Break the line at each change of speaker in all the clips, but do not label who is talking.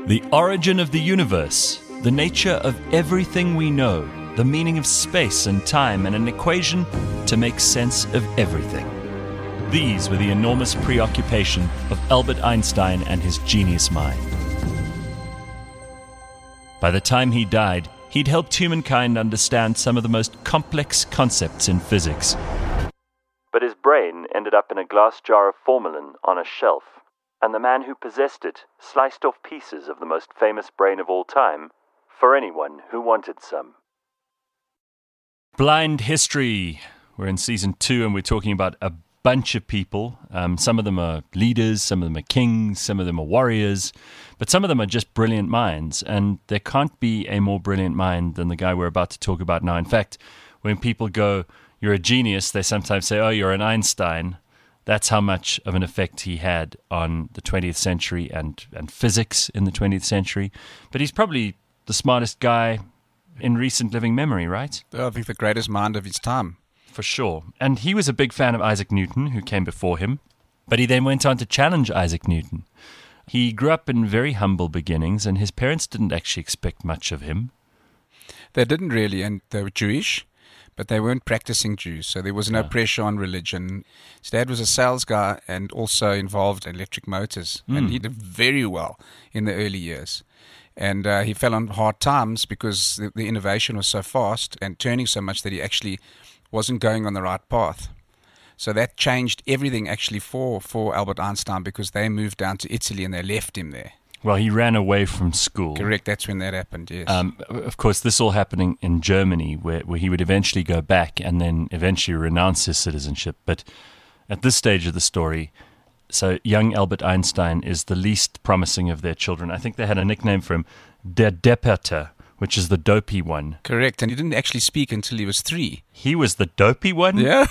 The origin of the universe, the nature of everything we know, the meaning of space and time, and an equation to make sense of everything. These were the enormous preoccupation of Albert Einstein and his genius mind. By the time he died, he'd helped humankind understand some of the most complex concepts in physics. But his brain ended up in a glass jar of formalin on a shelf, and the man who possessed it sliced off pieces of the most famous brain of all time for anyone who wanted some. Blind History. We're in season 2 and we're talking about a bunch of people. Some of them are leaders, some of them are kings, some of them are warriors, but some of them are just brilliant minds, and there can't be a more brilliant mind than the guy we're about to talk about now. In fact, when people go, "You're a genius," they sometimes say, "Oh, you're an Einstein." That's how much of an effect he had on the 20th century and physics in the 20th century. But he's probably the smartest guy in recent living memory, right?
I think the greatest mind of his time.
For sure. And he was a big fan of Isaac Newton, who came before him. But he then went on to challenge Isaac Newton. He grew up in very humble beginnings, and his parents didn't actually expect much of him.
They didn't really, and they were Jewish, but they weren't practicing Jews, so there was no pressure on religion. His dad was a sales guy and also involved in electric motors, and he did very well in the early years. And he fell on hard times because the innovation was so fast and turning so much that he actually wasn't going on the right path. So that changed everything actually for Albert Einstein, because they moved down to Italy and they left him there.
Well, he ran away from school.
Correct, that's when that happened, yes.
Of course, this all happening in Germany, where he would eventually go back and then eventually renounce his citizenship. But at this stage of the story, so young Albert Einstein is the least promising of their children. I think they had a nickname for him, Der Depperter, which is the dopey one.
Correct, and he didn't actually speak until he was 3.
He was the dopey one?
Yeah.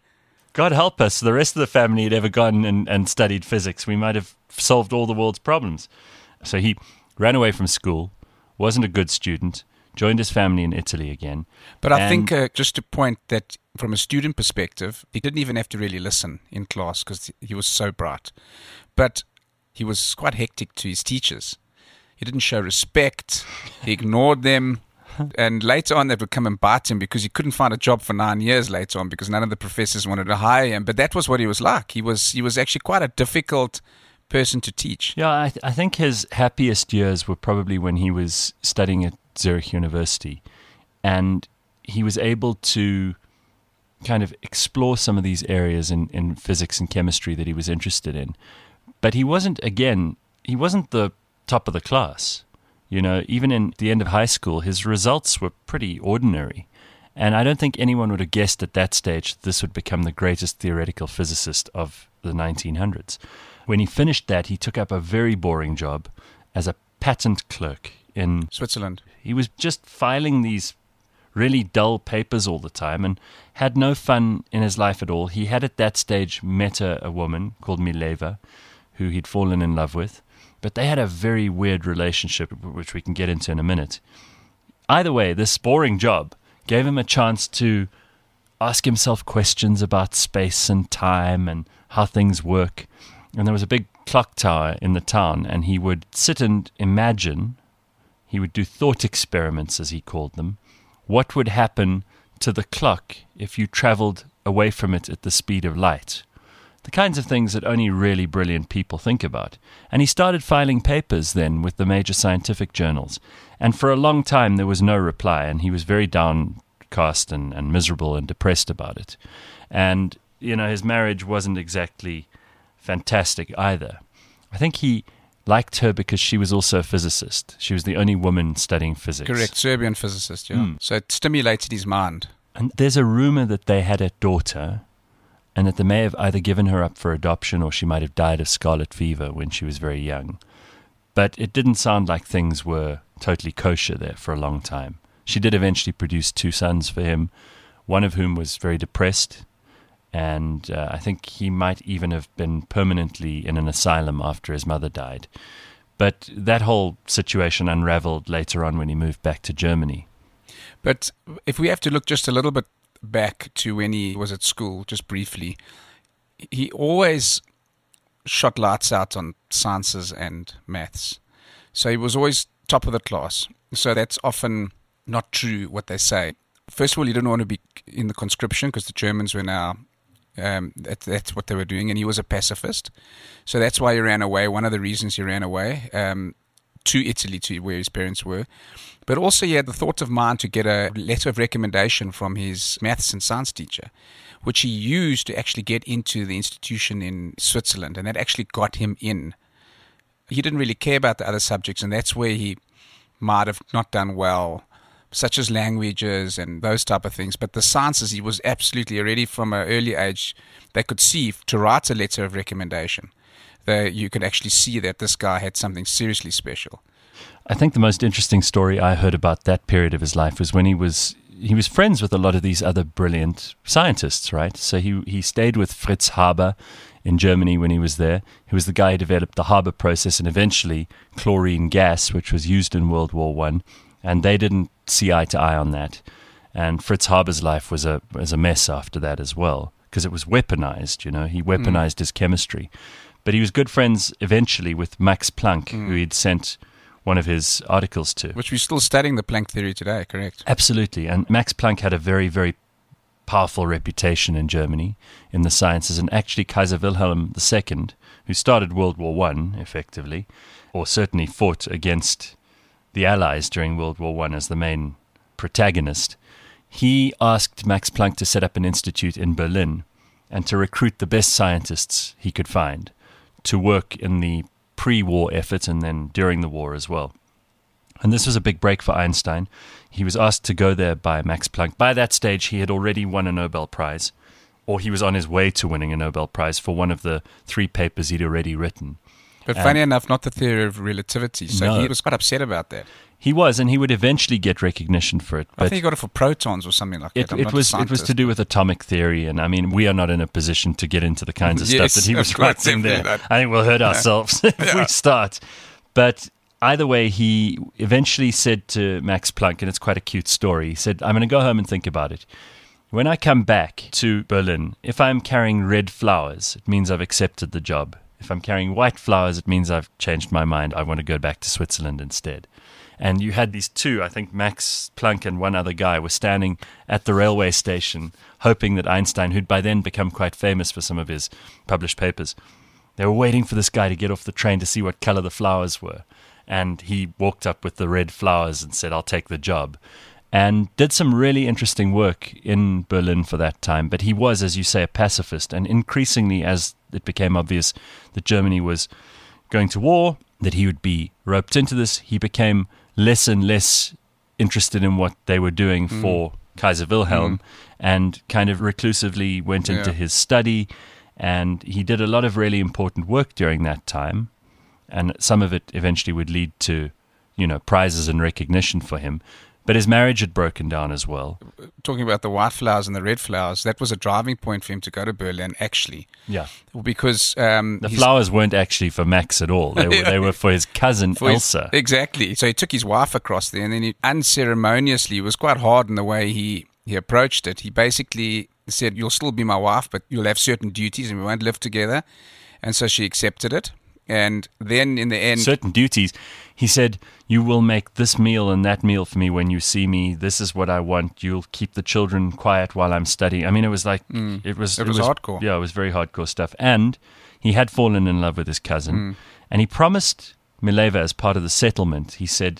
God help us, the rest of the family had ever gone and studied physics. We might have solved all the world's problems. So he ran away from school, wasn't a good student, joined his family in Italy again.
But I think, just to point that from a student perspective, he didn't even have to really listen in class because he was so bright. But he was quite hectic to his teachers. He didn't show respect. He ignored them. And later on, they would come and bite him because he couldn't find a job for 9 years later on because none of the professors wanted to hire him. But that was what he was like. He was actually quite a difficult person to teach.
Yeah, I think his happiest years were probably when he was studying at Zurich University, and he was able to kind of explore some of these areas in physics and chemistry that he was interested in. But he wasn't the top of the class. You know, even in the end of high school, his results were pretty ordinary. And I don't think anyone would have guessed at that stage that this would become the greatest theoretical physicist of the 1900s. When he finished that, he took up a very boring job as a patent clerk in
Switzerland.
He was just filing these really dull papers all the time and had no fun in his life at all. He had at that stage met a woman called Mileva, who he'd fallen in love with, but they had a very weird relationship, which we can get into in a minute. Either way, this boring job gave him a chance to ask himself questions about space and time and how things work. And there was a big clock tower in the town, and he would sit and imagine, he would do thought experiments, as he called them, what would happen to the clock if you traveled away from it at the speed of light. The kinds of things that only really brilliant people think about. And he started filing papers then with the major scientific journals. And for a long time there was no reply, and he was very downcast and miserable and depressed about it. And, you know, his marriage wasn't exactly fantastic either. I think he liked her because she was also a physicist. She was the only woman studying physics.
Correct, Serbian physicist, yeah. So it stimulated his mind.
And there's a rumor that they had a daughter, and that they may have either given her up for adoption or she might have died of scarlet fever when she was very young. But it didn't sound like things were totally kosher there for a long time. She did eventually produce 2 sons for him, one of whom was very depressed, and I think he might even have been permanently in an asylum after his mother died. But that whole situation unraveled later on when he moved back to Germany.
But if we have to look just a little bit back to when he was at school, just briefly, he always shot lights out on sciences and maths. So he was always top of the class. So that's often not true what they say. First of all, he didn't want to be in the conscription because the Germans were now, that's what they were doing, and he was a pacifist. So that's why he ran away. One of the reasons he ran away to Italy, to where his parents were. But also he had the thought of mind to get a letter of recommendation from his maths and science teacher, which he used to actually get into the institution in Switzerland, and that actually got him in. He didn't really care about the other subjects, and that's where he might have not done well, such as languages and those type of things. But the sciences, he was absolutely already from an early age, they could see to write a letter of recommendation. You could actually see that this guy had something seriously special.
I think the most interesting story I heard about that period of his life was when he was friends with a lot of these other brilliant scientists, right? So he stayed with Fritz Haber in Germany when he was there. He was the guy who developed the Haber process and eventually chlorine gas, which was used in World War I. And they didn't see eye to eye on that. And Fritz Haber's life was a mess after that as well, because it was weaponized, He weaponized his chemistry. But he was good friends eventually with Max Planck, who he'd sent one of his articles to.
Which we're still studying the Planck theory today, correct?
Absolutely. And Max Planck had a very, very powerful reputation in Germany in the sciences. And actually Kaiser Wilhelm II, who started World War I, effectively, or certainly fought against the Allies during World War I as the main protagonist, he asked Max Planck to set up an institute in Berlin and to recruit the best scientists he could find to work in the pre-war effort and then during the war as well. And this was a big break for Einstein. He was asked to go there by Max Planck. By that stage, he had already won a Nobel Prize, or he was on his way to winning a Nobel Prize for one of the 3 papers he'd already written.
But funny enough, not the theory of relativity. So
no.
He was quite upset about that.
He was, and he would eventually get recognition for it.
I think he got it for protons or something like that.
It was to do with atomic theory, and I mean, we are not in a position to get into the kinds of
yes,
stuff that he was writing there.
That.
I think we'll hurt ourselves if we start. But either way, he eventually said to Max Planck, and it's quite a cute story, he said, I'm going to go home and think about it. When I come back to Berlin, if I'm carrying red flowers, it means I've accepted the job. If I'm carrying white flowers, it means I've changed my mind. I want to go back to Switzerland instead. And you had these two, I think Max Planck and one other guy were standing at the railway station, hoping that Einstein, who'd by then become quite famous for some of his published papers, they were waiting for this guy to get off the train to see what color the flowers were. And he walked up with the red flowers and said, I'll take the job. And did some really interesting work in Berlin for that time. But he was, as you say, a pacifist. And increasingly, as it became obvious that Germany was going to war, that he would be roped into this, he became less and less interested in what they were doing for Kaiser Wilhelm and kind of reclusively went into his study. And he did a lot of really important work during that time. And some of it eventually would lead to, prizes and recognition for him. But his marriage had broken down as well.
Talking about the white flowers and the red flowers, that was a driving point for him to go to Berlin, actually.
Yeah.
Because
the flowers weren't actually for Max at all. They were for his cousin, Elsa.
Exactly. So he took his wife across there, and then he unceremoniously, it was quite hard in the way he approached it. He basically said, you'll still be my wife, but you'll have certain duties and we won't live together. And so she accepted it. And then in the end...
Certain duties. He said, you will make this meal and that meal for me when you see me. This is what I want. You'll keep the children quiet while I'm studying. I mean, it was like... It was
hardcore.
Yeah, it was very hardcore stuff. And he had fallen in love with his cousin. And he promised Mileva as part of the settlement, he said,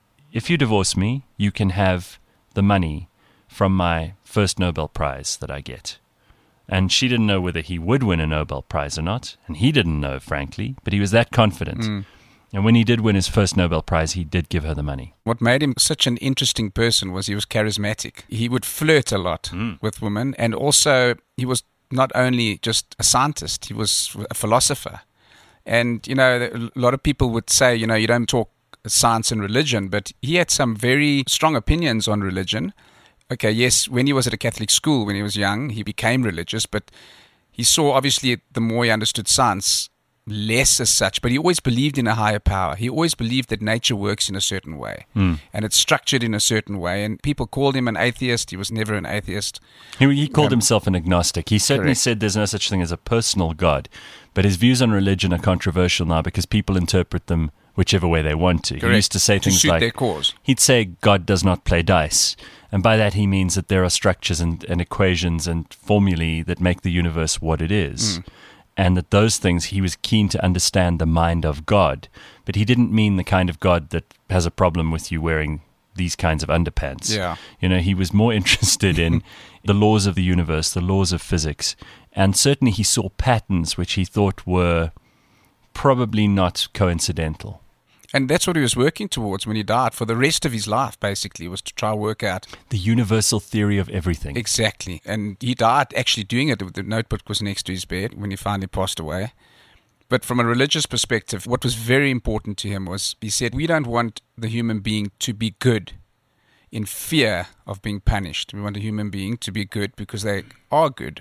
if you divorce me, you can have the money from my first Nobel Prize that I get. And she didn't know whether he would win a Nobel Prize or not. And he didn't know, frankly, but he was that confident. And when he did win his first Nobel Prize, he did give her the money. What
made him such an interesting person was he was charismatic. He would flirt a lot with women. And also, he was not only just a scientist, he was a philosopher. And, a lot of people would say, you don't talk science and religion, but he had some very strong opinions on religion. Okay, yes, when he was at a Catholic school, when he was young, he became religious, but he saw, obviously, the more he understood science, less as such, but he always believed in a higher power. He always believed that nature works in a certain way, and it's structured in a certain way, and people called him an atheist. He was never an atheist.
He called himself an agnostic. He certainly said there's no such thing as a personal God, but his views on religion are controversial now because people interpret them whichever way they want to.
Correct.
He used to say
To
things
suit
like,
their cause.
he'd say God does not play dice. And by that he means that there are structures and equations and formulae that make the universe what it is. And that those things, he was keen to understand the mind of God. But he didn't mean the kind of God that has a problem with you wearing these kinds of underpants.
Yeah.
You know, he was more interested in the laws of the universe, the laws of physics. And certainly he saw patterns which he thought were probably not coincidental.
And that's what he was working towards when he died. For the rest of his life, basically, was to try and work out
The universal theory of everything.
exactly. And he died actually doing it. The notebook was next to his bed when he finally passed away. But from a religious perspective, what was very important to him was, he said, we don't want the human being to be good in fear of being punished. We want a human being to be good because they are good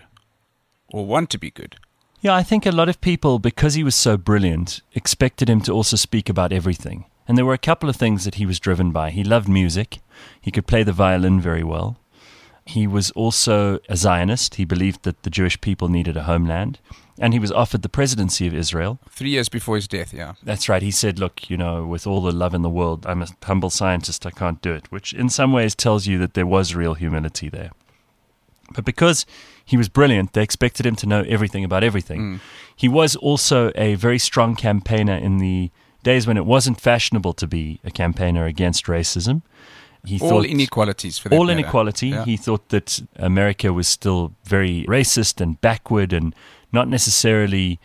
or want to be good.
Yeah, I think a lot of people, because he was so brilliant, expected him to also speak about everything. And there were a couple of things that he was driven by. He loved music. He could play the violin very well. He was also a Zionist. He believed that the Jewish people needed a homeland. And he was offered the presidency of Israel.
3 years before his death, yeah.
That's right. He said, look, you know, with all the love in the world, I'm a humble scientist. I can't do it, which in some ways tells you that there was real humility there. But because he was brilliant, they expected him to know everything about everything. He was also a very strong campaigner in the days when it wasn't fashionable to be a campaigner against racism. He
All inequalities for that
all
matter.
inequality.
Yeah.
He thought that America was still very racist and backward and not necessarily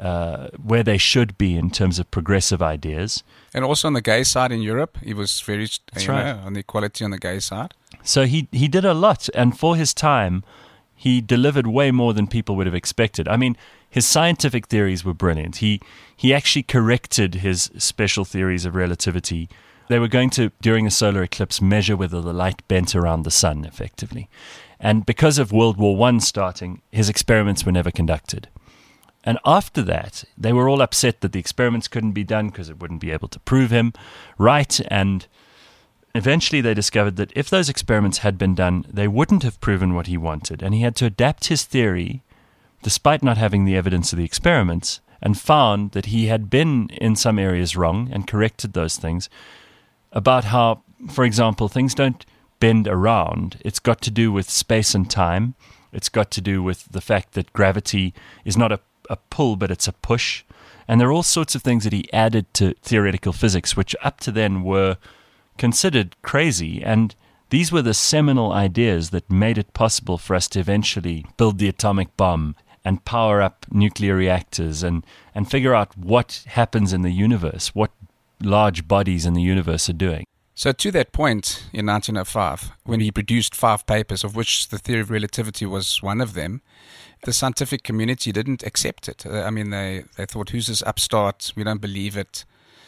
where they should be in terms of progressive ideas.
And also on the gay side in Europe, he was very
That's right.
on the equality on the gay side.
So he did a lot, and for his time, he delivered way more than people would have expected. I mean, his scientific theories were brilliant. He actually corrected his special theories of relativity. They were going to, during a solar eclipse, measure whether the light bent around the sun, effectively. And because of World War I starting, his experiments were never conducted. And after that, they were all upset that the experiments couldn't be done because it wouldn't be able to prove him right. And eventually they discovered that if those experiments had been done, they wouldn't have proven what he wanted. And he had to adapt his theory, despite not having the evidence of the experiments, and found that he had been in some areas wrong and corrected those things about how, for example, things don't bend around. It's got to do with space and time. It's got to do with the fact that gravity is not a pull, but it's a push. And there are all sorts of things that he added to theoretical physics, which up to then were considered crazy. And these were the seminal ideas that made it possible for us to eventually build the atomic bomb and power up nuclear reactors and figure out what happens in the universe, what large bodies in the universe are doing.
So to that point, in 1905, when he produced 5 papers, of which the theory of relativity was one of them, the scientific community didn't accept it. I mean, they thought, who's this upstart? We don't believe it.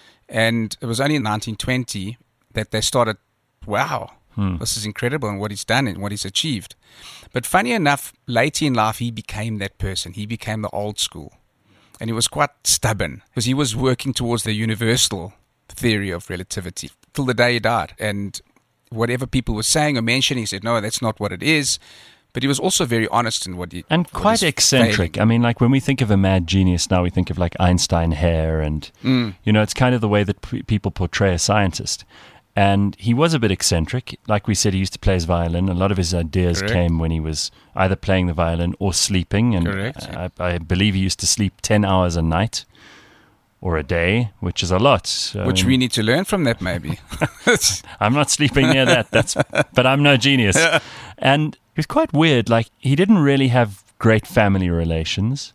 And it was only in 1920 that they started, wow, this is incredible and what he's done and what he's achieved. But funny enough, later in life, he became that person. He became the old school. And he was quite stubborn because he was working towards the universal theory of relativity till the day he died. And whatever people were saying or mentioning, he said, no, that's not what it is. But he was also very honest in what he...
And quite eccentric.
Failing.
I mean, like when we think of a mad genius now, we think of like Einstein hair and, you know, it's kind of the way that people portray a scientist. And he was a bit eccentric. Like we said, he used to play his violin. A lot of his ideas
Correct.
came when he was either playing the violin or sleeping. And
Correct.
I believe he used to sleep 10 hours a night or a day, which is a lot.
Which we need to learn from that, maybe.
I'm not sleeping near that. But I'm no genius. And it was quite weird. Like, he didn't really have great family relations.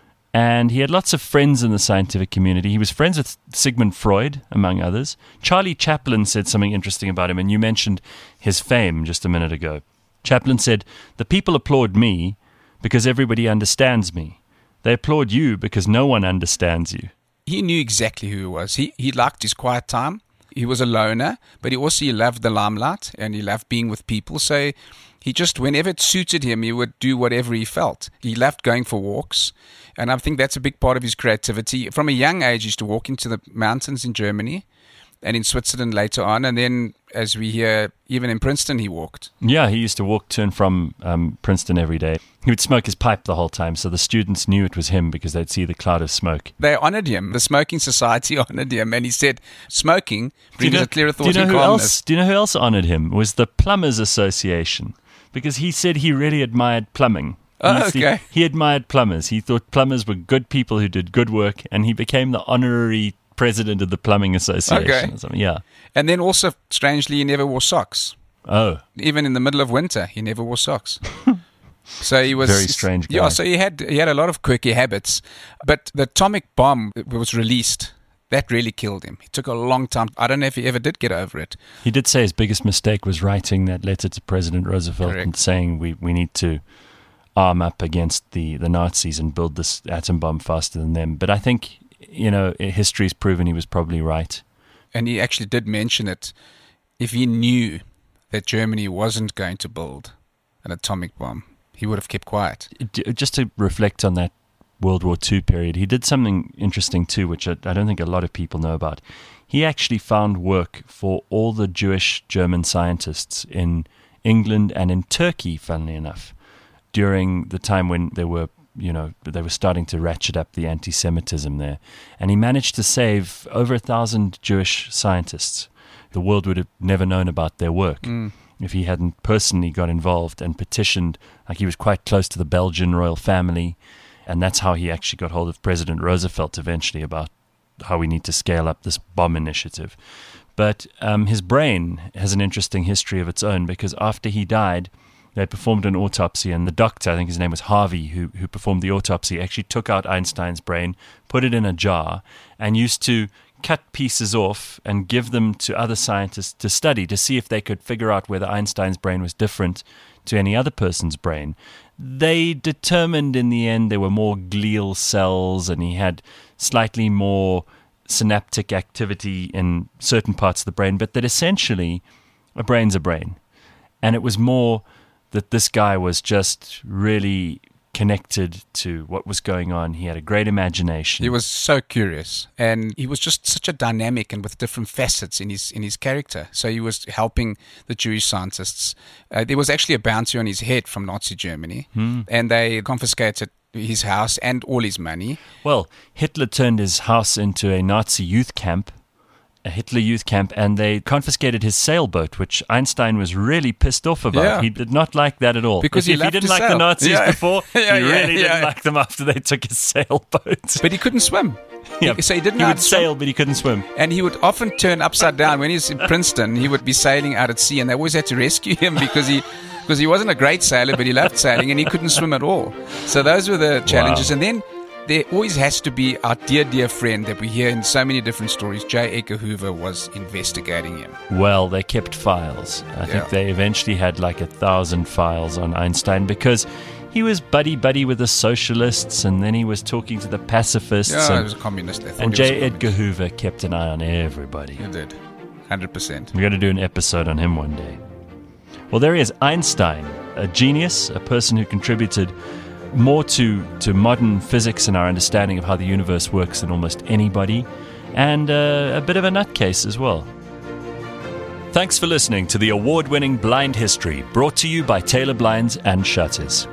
And he had lots of friends in the scientific community. He was friends with Sigmund Freud, among others. Charlie Chaplin said something interesting about him, and you mentioned his fame just a minute ago. Chaplin said, "The people applaud me because everybody understands me. They applaud you because no one understands you."
He knew exactly who he was. He liked his quiet time. He was a loner, but he also loved the limelight, and he loved being with people. So he just, whenever it suited him, he would do whatever he felt. He loved going for walks. And I think that's a big part of his creativity. From a young age, he used to walk into the mountains in Germany and in Switzerland later on. And then, as we hear, even in Princeton, he walked.
Yeah, he used to walk to and from Princeton every day. He would smoke his pipe the whole time, so the students knew it was him because they'd see the cloud of smoke.
They honored him. The Smoking Society honored him, and he said, smoking brings a clearer thought and calmness.
Do you know who else honored him? It was the Plumbers Association, because he said he really admired plumbing.
Oh, okay.
He admired plumbers. He thought plumbers were good people who did good work, and he became the honorary president of the Plumbing Association.
Okay.
Or something. Yeah.
And then also, strangely, he never wore socks.
Oh.
Even in the middle of winter, he never wore socks. So he was
very strange guy.
Yeah, so he had a lot of quirky habits. But the atomic bomb was released. That really killed him. It took a long time. I don't know if he ever did get over it.
He did say his biggest mistake was writing that letter to President Roosevelt.
Correct.
And saying we need to arm up against the Nazis and build this atom bomb faster than them. But I think, history's proven he was probably right.
And he actually did mention it. If he knew that Germany wasn't going to build an atomic bomb, he would have kept quiet.
Just to reflect on that World War II period, he did something interesting too, which I don't think a lot of people know about. He actually found work for all the Jewish German scientists in England and in Turkey, funnily enough, during the time when they were starting to ratchet up the anti-Semitism there. And he managed to save over 1,000 Jewish scientists. The world would have never known about their work if he hadn't personally got involved and petitioned. Like, he was quite close to the Belgian royal family, and that's how he actually got hold of President Roosevelt eventually about how we need to scale up this bomb initiative. But his brain has an interesting history of its own, because after he died, they performed an autopsy, and the doctor, I think his name was Harvey, who performed the autopsy, actually took out Einstein's brain, put it in a jar, and used to cut pieces off and give them to other scientists to study, to see if they could figure out whether Einstein's brain was different to any other person's brain. They determined in the end there were more glial cells, and he had slightly more synaptic activity in certain parts of the brain, but that essentially a brain's a brain. And it was more that this guy was just really connected to what was going on. He had a great imagination.
He was so curious, and he was just such a dynamic and with different facets in his character. So he was helping the Jewish scientists. There was actually a bounty on his head from Nazi Germany, and they confiscated his house and all his money.
Well, Hitler turned his house into a Nazi youth camp, a Hitler youth camp, and they confiscated his sailboat, which Einstein was really pissed off about.
Yeah.
He did not like that at all.
Because
if he didn't like the Nazis before, he really didn't
yeah.
like them after they took his sailboat.
But he couldn't swim.
Yeah.
So he didn't
He
know how
would
to swim.
sail, but he couldn't swim.
And he would often turn upside down. When he's in Princeton, he would be sailing out at sea, and they always had to rescue him because he wasn't a great sailor, but he loved sailing, and he couldn't swim at all. So those were the challenges.
Wow.
And then there always has to be our dear friend that we hear in so many different stories. J. Edgar Hoover was investigating him.
Well, they kept files. I think they eventually had like 1,000 files on Einstein, because he was buddy with the socialists, and then he was talking to the pacifists.
Yeah,
and,
he was a communist.
and J. Edgar Hoover kept an eye on everybody.
He did. 100%.
We're going to do an episode on him one day. Well, there he is, Einstein, a genius, a person who contributed more to modern physics and our understanding of how the universe works than almost anybody, and a bit of a nutcase as well. Thanks for listening to the award-winning Blind History, brought to you by Taylor Blinds and Shutters.